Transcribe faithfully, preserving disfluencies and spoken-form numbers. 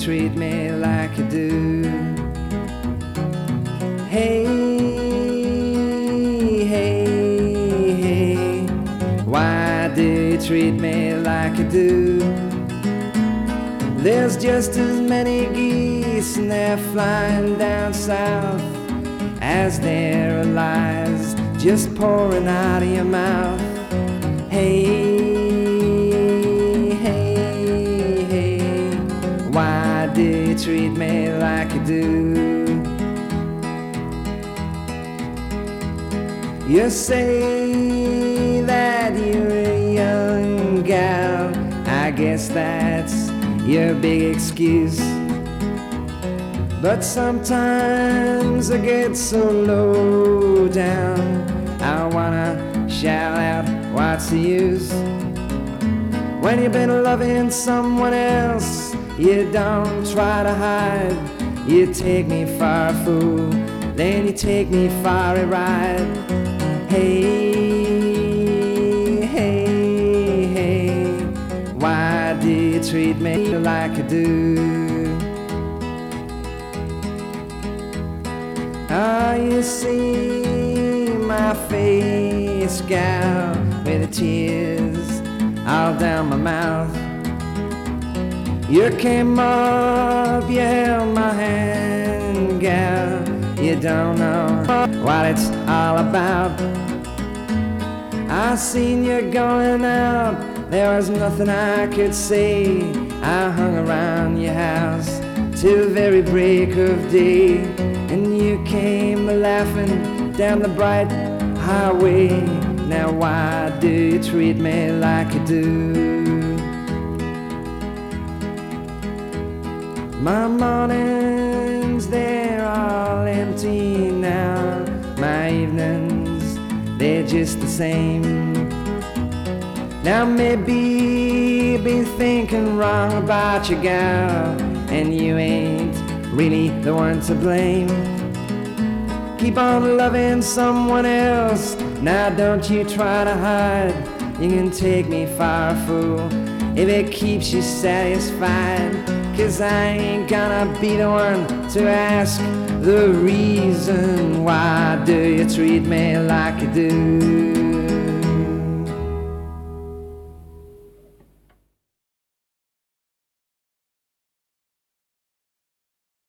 treat me like you do? Hey, hey, hey, why do you treat me like you do? There's just as many geese and they're flying down south as there are lies just pouring out of your mouth. Hey, hey, hey, why do you treat me like you do? You say that you're a young gal, I guess that's your big excuse. But sometimes I get so low down, I wanna shout out, what's the use? When you've been loving someone else, you don't try to hide. You take me for a fool, then you take me for a ride. Hey, hey, hey, why do you treat me like you do? Oh, you see my face, gal, with the tears all down my mouth. You came up, you held my hand, gal, you don't know what it's all about. I seen you going out, there was nothing I could say. I hung around your house till the very break of day, and you came laughing down the bright highway. Now why do you treat me like you do? My mornings, they're all empty now. My evenings, they're just the same. Now maybe you've been thinking wrong about your gal, and you ain't really the one to blame. Keep on loving someone else, now don't you try to hide. You can take me for a fool if it keeps you satisfied, 'cause I ain't gonna be the one to ask the reason why do you treat me like you do.